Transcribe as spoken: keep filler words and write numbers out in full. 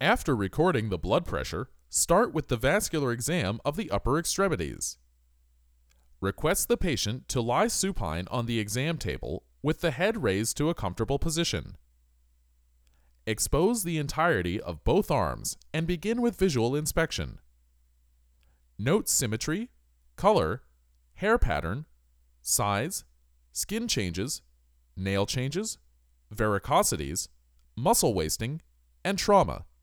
After recording the blood pressure, start with the vascular exam of the upper extremities. Request the patient to lie supine on the exam table with the head raised to a comfortable position. Expose the entirety of both arms and begin with visual inspection. Note symmetry, color, hair pattern, size, skin changes, nail changes, varicosities, muscle wasting, and trauma.